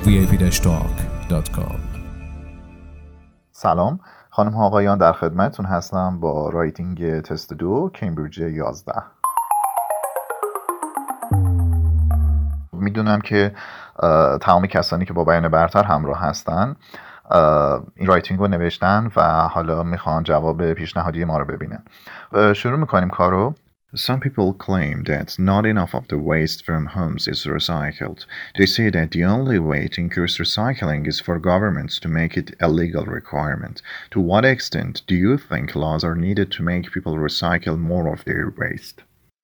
vip-talk.com. سلام خانم ها آقایان، در خدمتتون هستم با رایتینگ تست 2 کمبریج 11. میدونم که تمام کسانی که با بیان برتر همراه هستن این رایتینگ رو نوشتن و حالا میخوان جواب پیشنهادی ما رو ببینن. شروع میکنیم کارو. Some people claim that not enough of the waste from homes is recycled. They say that the only way to increase recycling is for governments to make it a legal requirement. To what extent do you think laws are needed to make people recycle more of their waste?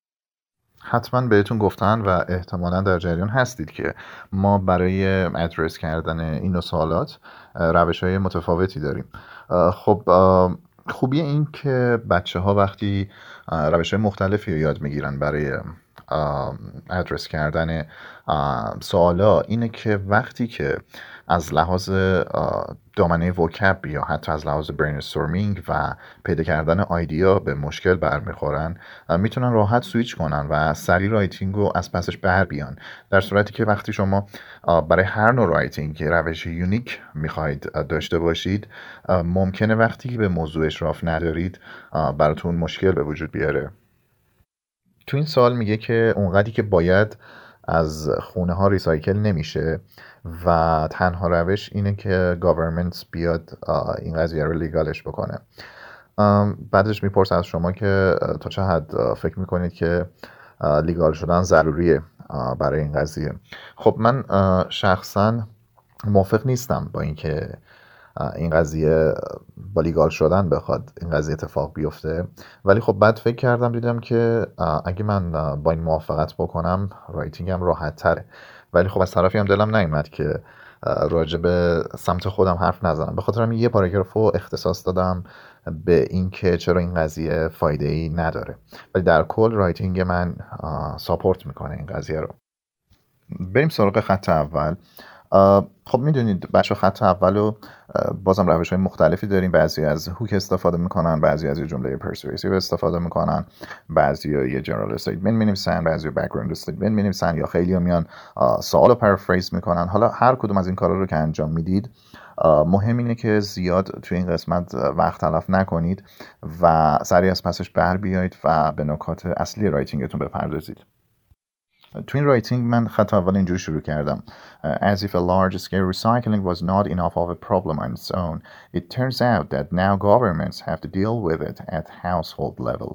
حتما بهتون گفتن و احتمالا در جریان هستید که ما برای ادرس کردن این نوع سوالات روش‌های متفاوتی داریم. خب خوبی این که بچه‌ها وقتی روش‌های مختلفی رو یاد میگیرن برای ادرس کردن سوالا اینه که وقتی که از لحاظ دامنه وکب یا حتی از لحاظ برینستورمینگ و پیدا کردن آیدیا به مشکل برمیخورن، میتونن راحت سویچ کنن و سریع رایتینگ رو از پسش بر بیان، در صورتی که وقتی شما برای هر نوع رایتینگ روش یونیک میخواید داشته باشید، ممکنه وقتی که به موضوع اشراف ندارید براتون مشکل به وجود بیاره. تو این سوال میگه که اونقدری که باید از خونه ها ریسایکل نمیشه و تنها روش اینه که گاورمنت بیاد این قضیه رو لیگالش بکنه. بعدش میپرسه از شما که تا چه حد فکر میکنید که لیگال شدن ضروریه برای این قضیه. خب من شخصا موافق نیستم با اینکه این قضیه با لیگال شدن بخواد این قضیه اتفاق بیفته، ولی خب بعد فکر کردم دیدم که اگه من با این موافقت بکنم رایتینگم راحت تره، ولی خب از طرفی هم دلم نیومد که راجع به سمت خودم حرف نزنم، به خاطر همین یه پاراگراف رو اختصاص دادم به این که چرا این قضیه فایده ای نداره، ولی در کل رایتینگ من ساپورت میکنه این قضیه رو. بریم سراغ خط اول. خب میدونید بچه خط اول رو بازم روش های مختلفی داریم، بعضی از هوک استفاده میکنن، بعضی از یه جمله پرسویسیو استفاده میکنن، بعضی ها یه جنرال استیتمنت مینویسن، بعضی ها بک‌گراند استیتمنت مینویسن، یا خیلی ها میان سوال رو پرافریز میکنن. حالا هر کدوم از این کارا رو که انجام میدید مهم اینه که زیاد توی این قسمت وقت تلف نکنید و سریع از پسش بر بیایید و به نکات اصلی رایتینگتون بپردازید. تو این رایتینگ من خط اول اینجوری شروع کردم: As if a large scale recycling was not enough of a problem on its own, it turns out that now governments have to deal with it at household level.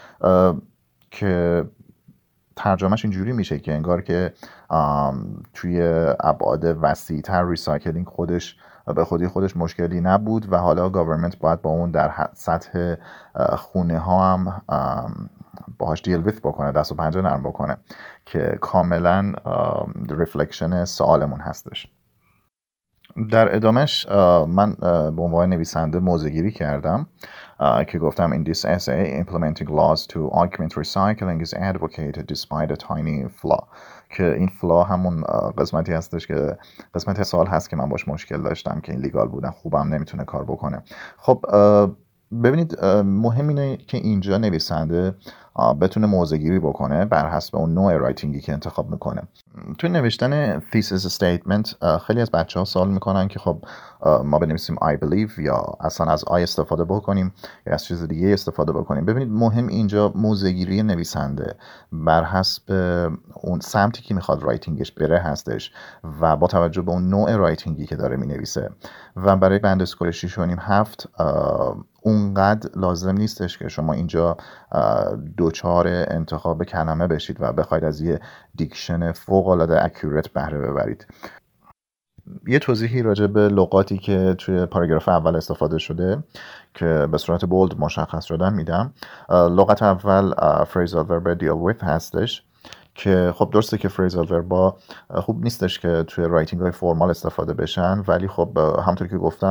که ترجمهش اینجوری میشه که انگار که توی ابعاد وسیع‌تر ریسایکلینگ خودش به خودی خودش مشکلی نبود و حالا گاورمنت باید با اون در سطح خونه ها هم باهاش دیل ویت بکنه، دست و پنجه نرم بکنه، که کاملا ریفلکشن سوالمون هستش. در ادامهش من به عنوان نویسنده موضع‌گیری کردم که گفتم In this essay, implementing laws to augment recycling is advocated despite a tiny flaw. که این فلا همون قسمتی هستش که قسمت سوال هست که من باش مشکل داشتم که این لیگال بودن خوبم نمیتونه کار بکنه. خب ببینید مهم اینه که اینجا نویسنده بتونه موضع‌گیری بکنه بر حسب اون نوع رایتینگی که انتخاب میکنه. توی نوشتن thesis statement خیلی از بچه‌ها سوال میکنن که خب ما بنویسیم I believe یا اصلا از I استفاده بکنیم یا از چیز دیگه استفاده بکنیم. ببینید مهم اینجا موضع‌گیری نویسنده بر حسب اون سمتی که میخواد رایتینگش بره هستش و با توجه به اون نوع رایتینگی که داره مینویسه. و برای بند اسکول 6.5-7 اونقدر لازم نیستش که شما اینجا دوچار انتخاب کلمه بشید و بخواید از یه دیکشن فوق‌العاده اکورت بهره ببرید. یه توضیحی راجع به لغاتی که توی پاراگراف اول استفاده شده که به صورت بولد مشخص شدن میدم. لغت اول phrasal verb deal with هستش که خب درسته که phrasal verb خوب نیستش که توی رایتینگ های فرمال استفاده بشن، ولی خب همونطور که گفتم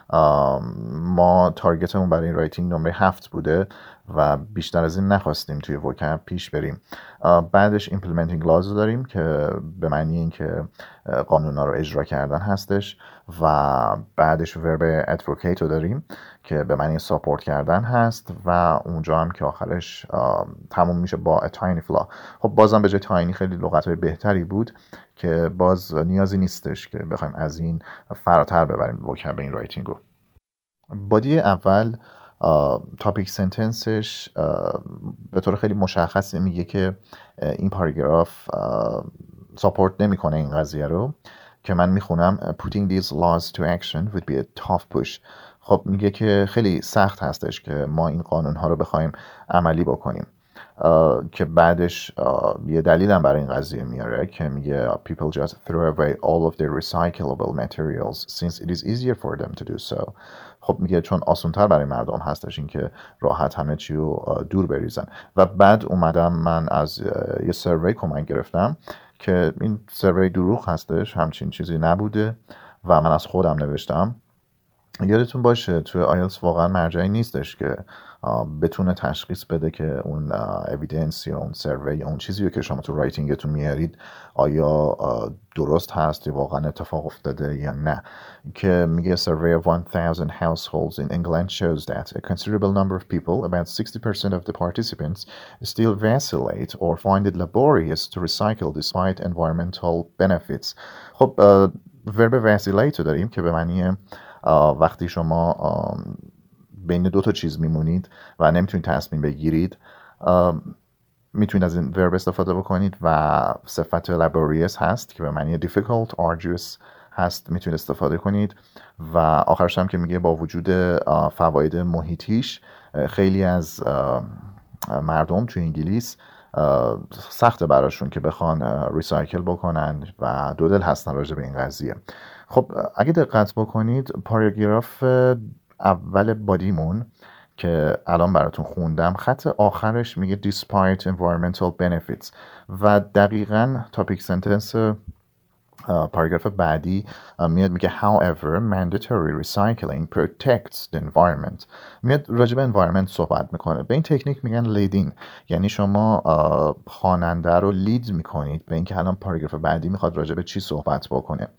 ما تارگتمون برای این رایتینگ نمره 7 بوده و بیشتر از این نخواستیم توی وکب پیش بریم. بعدش implementing laws داریم که به معنی این که قانونا رو اجرا کردن هستش و بعدش ورب advocate رو داریم که به معنی ساپورت کردن هست و اونجا هم که آخرش تموم میشه با a tiny flaw. خب بازم به جای tiny خیلی لغت‌های بهتری بود که باز نیازی نیستش که بخوایم از این فراتر ببریم وکب این رایتینگ رو. بادی اول تاپیک سنتنسش به طور خیلی مشخص میگه که این پاراگراف ساپورت نمیکنه این قضیه رو که من میخونم putting these laws to action would be a tough push. خب میگه که خیلی سخت هستش که ما این قانون ها رو بخوایم عملی بکنیم که بعدش یه دلیل هم برای این قضیه میاره که میگه people just throw away all of their recyclable materials since it is easier for them to do so. خب میگه چون آسان‌تر برای مردم هستش این که راحت همه چی رو دور بریزن. و بعد اومدم من از یه سروی کمک گرفتم که این سروی دروغ هستش، همچین چیزی نبوده و من از خودم نوشتم. یادتون باشه توی آیلتس واقعا مرجعی نیستش که بتونه تشخیص بده که اون اویدنس یا اون سروی یا اون چیزی که شما تو رایتینگتون میارید آیا درست هست یا واقعا اتفاق افتاده یا نه. که میگه survey of 1000 households in England shows that a considerable number of people, about 60% of the participants, still vacillate or find it laborious to recycle despite environmental benefits. خب verb vacillate داریم که به معنی وقتی شما بین دو تا چیز میمونید و نمیتونید تصمیم بگیرید میتونید از این ورب استفاده بکنید و صفت laborious هست که به معنی difficult, arduous هست میتونید استفاده کنید و آخرش هم که میگه با وجود فواید محیطیش خیلی از مردم توی انگلیس سخته براشون که بخوان ریسایکل بکنن و دودل هستن راجع به این قضیه. خب اگه دقت بکنید پاراگراف اول بادیمون که الان براتون خوندم خط آخرش میگه despite environmental benefits و دقیقاً تاپیک سنتنس پاراگراف بعدی میاد میگه however mandatory recycling protects the environment. میاد راجع به environment صحبت میکنه. به این تکنیک میگن لیدین، یعنی شما خواننده رو لید میکنید به اینکه الان پاراگراف بعدی میخواد راجع به چی صحبت بکنه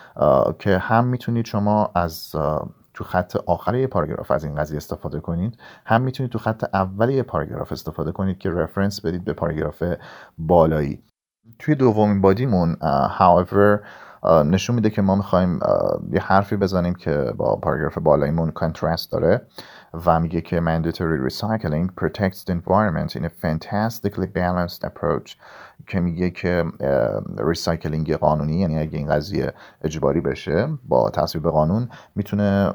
که هم میتونید شما از تو خط آخر یه پاراگراف از این قضیه استفاده کنید، هم میتونید تو خط اول یه پاراگراف استفاده کنید که رفرنس بدید به پاراگراف بالایی. توی دومین بادیمون however نشون میده که ما میخوایم یه حرفی بزنیم که با پاراگراف بالاییمون کانترست داره و میگه که mandatory recycling protects the environment in a fantastically balanced approach که میگه که ریسایکلینگ قانونی، یعنی اگه این قضیه اجباری بشه با تصویب قانون، میتونه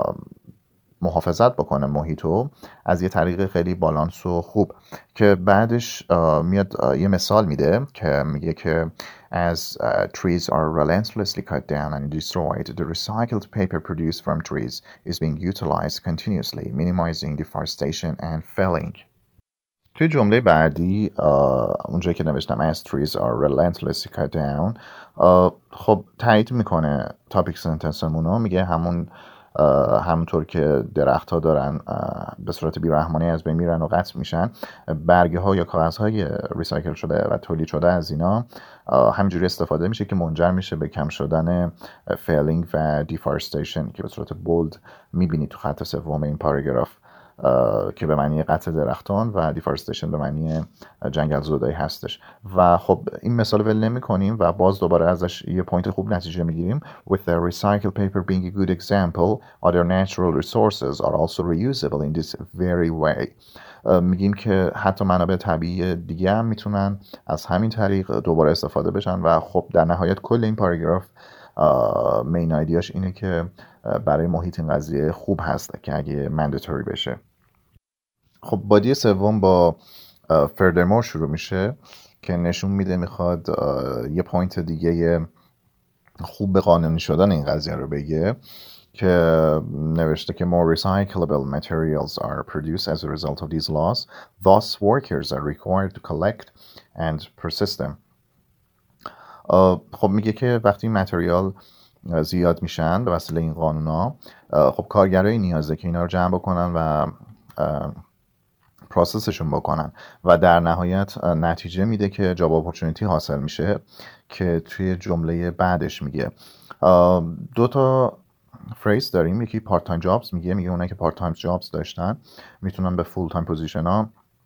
محافظت بکنه محیطو از یه طریق خیلی بالانس و خوب. که بعدش میاد یه مثال میده که میگه که as trees are relentlessly cut down and destroyed, the recycled paper produced from trees is being utilized continuously, minimizing deforestation and felling. توی جمله بعدی اونجایی که نوشتم as trees are relentlessly cut down خب تایید میکنه تاپیک سنتنسمونو، میگه همونطور که درخت ها دارن به صورت بیرحمانه از بین میرن و قطع میشن، برگه ها یا کاغذ های ریسایکل شده و تولید شده از اینا همینجوری استفاده میشه که منجر میشه به کم شدن فیلینگ و دیفارستیشن که به صورت بولد میبینید تو خط سوم این پاراگراف که به معنی قطع درختان و دیفارستیشن به معنی جنگل زدایی هستش. و خب این مثال ول نمی کنیم و باز دوباره ازش یه پوینت خوب نتیجه میگیریم. With the recycled paper being a good example, other natural resources are also reusable in this very way. میگیم که حتی منابع طبیعی دیگه هم میتونن از همین طریق دوباره استفاده بشن و خب در نهایت کل این پاراگراف مین ایدیاش اینه که برای محیط این قضیه خوب هست که اگه منداتوری بشه. خب بادی سوم با furthermore شروع میشه که نشون میده میخواد یه پوینت دیگه خوب به قانونی شدن این قضیه رو بگه که نوشته که more recyclable materials are produced as a result of these laws, thus workers are required to collect and process them. خب میگه که وقتی متریال زیاد میشن به وسیله این قانونا، خب کارگرای نیازه که اینا رو جمع بکنن و پروسسشون بکنن و در نهایت نتیجه میده که جاب اپورتونیتی حاصل میشه که توی جمله بعدش میگه دو تا فریز داریم. یکی پارت تایم جابز میگه اونایی که پارت تایم جابز داشتن میتونن به فول تایم پوزیشن ها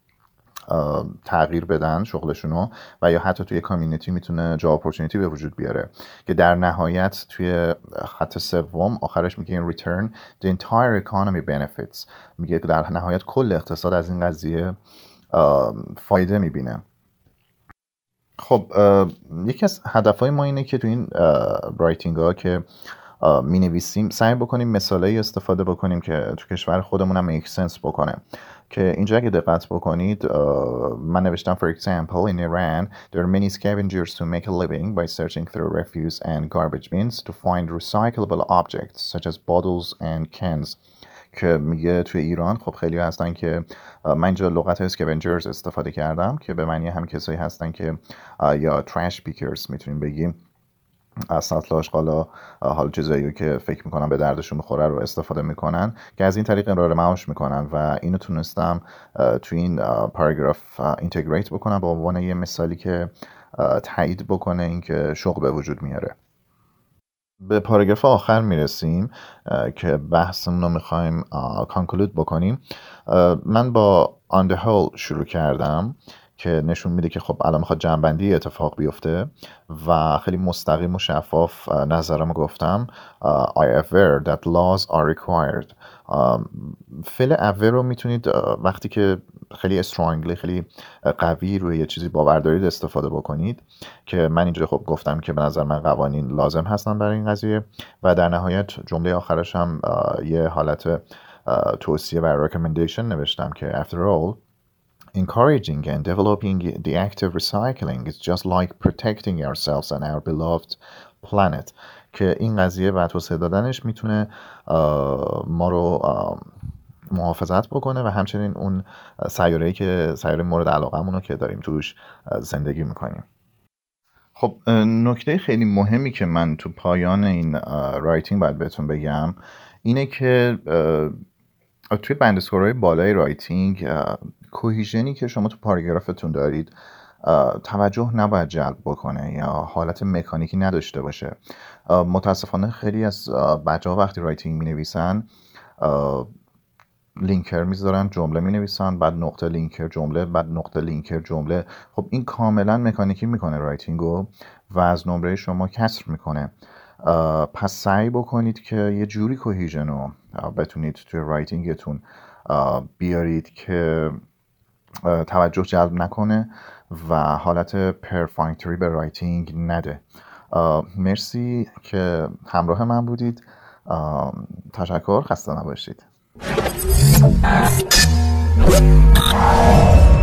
تغییر بدن شغلشونو و یا حتی توی کامیونیتی میتونه جاب اپورتونیتی به وجود بیاره که در نهایت توی خط سوم آخرش میگه in return the entire economy benefits، میگه در نهایت کل اقتصاد از این قضیه فایده میبینه. خب یکی از هدفهای ما اینه که تو این رایتینگ ها که می نویسیم سعی بکنیم مثالایی استفاده بکنیم که تو کشور خودمون هم make sense بکنه. که اینجا اگه دقت بکنید من نوشتم for example in Iran there are many scavengers who make a living by searching through refuse and garbage bins to find recyclable objects such as bottles and cans. که میگه توی ایران خب خیلی هستن که من اینجا لغت اسکیونجرز استفاده کردم که به معنی هم کسایی هستن که یا ترش پیکرز میتونیم بگیم، از سطل آشغالا حالا چیزایی که فکر میکنن به دردشون بخوره رو استفاده میکنن که از این طریق امرار معاش میکنن و اینو تونستم توی این پاراگراف اینتگریت بکنم به عنوان یه مثالی که تایید بکنه اینکه شغل به وجود میاره. به پاراگراف آخر میرسیم که بحثمون رو میخوایم کانکلود بکنیم. من با on the whole شروع کردم که نشون میده که خب الان میخواد جمع‌بندی اتفاق بیفته و خیلی مستقیم و شفاف نظرمو گفتم. I aver that laws are required. فعل aver رو میتونید وقتی که خیلی strongly خیلی قوی روی یه چیزی باور دارید استفاده بکنید که من اینجا خب گفتم که به نظر من قوانین لازم هستن برای این قضیه و در نهایت جمله آخرش هم یه حالت توصیه و recommendation نوشتم که after all encouraging and developing the active recycling is just like protecting ourselves and our beloved planet. که این قضیه و توسعه دادنش میتونه ما رو محافظت بکنه و همچنین اون سیاره‌ای که سیاره مورد علاقه‌مون رو که داریم توش زندگی میکنیم. خب نکته خیلی مهمی که من تو پایان این رایتینگ باید بهتون بگم اینه که توی بندسکورهای بالای رایتینگ کوهیژنی که شما تو پاراگرافتون دارید توجه نباید جلب بکنه یا حالت مکانیکی نداشته باشه. متاسفانه خیلی از بچه‌ها وقتی رایتینگ می‌نویسن لینکر میذارن، جمله مینویسن، بعد نقطه لینکر جمله، بعد نقطه لینکر جمله. خب این کاملا مکانیکی میکنه رایتینگو و از نمره شما کسر میکنه. پس سعی بکنید که یه جوری کوهیژن رو بتونید توی رایتینگتون بیارید که توجه جلب نکنه و حالت پرفانکتوری به رایتینگ نده. مرسی که همراه من بودید. تشکر، خسته نباشید.